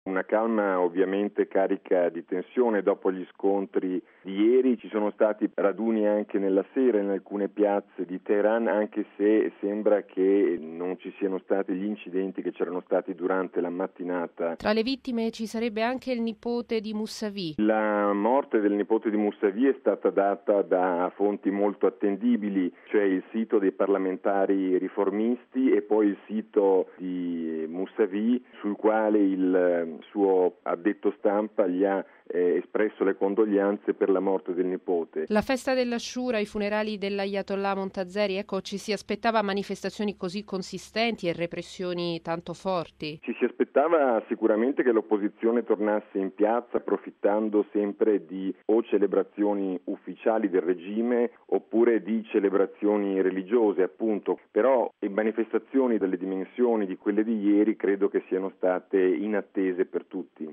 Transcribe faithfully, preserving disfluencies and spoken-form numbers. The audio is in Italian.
Una calma ovviamente carica di tensione dopo gli scontri di ieri. Ci sono stati raduni anche nella sera in alcune piazze di Teheran, anche se sembra che non ci siano stati gli incidenti che c'erano stati durante la mattinata. Tra le vittime ci sarebbe anche il nipote di Mousavi. La morte del nipote di Mousavi è stata data da fonti molto attendibili, cioè il sito dei parlamentari riformisti e poi il sito di Mousavi, sul quale il suo addetto stampa gli ha eh, espresso le condoglianze per la morte del nipote. La festa dell'Ashura, i funerali dell'Ayatollah Montazeri, ecco, ci si aspettava manifestazioni così consistenti e repressioni tanto forti? Ci si aspettava sicuramente che l'opposizione tornasse in piazza approfittando sempre di o celebrazioni ufficiali del regime oppure di celebrazioni religiose, appunto. Però le manifestazioni delle dimensioni di quelle di ieri credo che siano state inattese per tutti.